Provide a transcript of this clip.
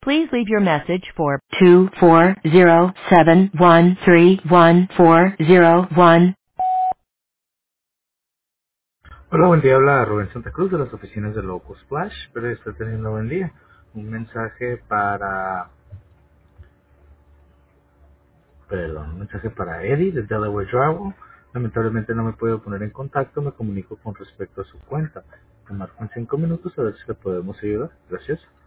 Please leave your message for 24071314001. Hola, buen día. Habla Rubén Santa Cruz de las oficinas de Loco Splash. Espero que esté teniendo buen día. Un mensaje para Eddie de Delaware Travel. Lamentablemente no me puedo poner en contacto. Me comunico con respecto a su cuenta. Te marco en 5 minutos a ver si le podemos ayudar. Gracias.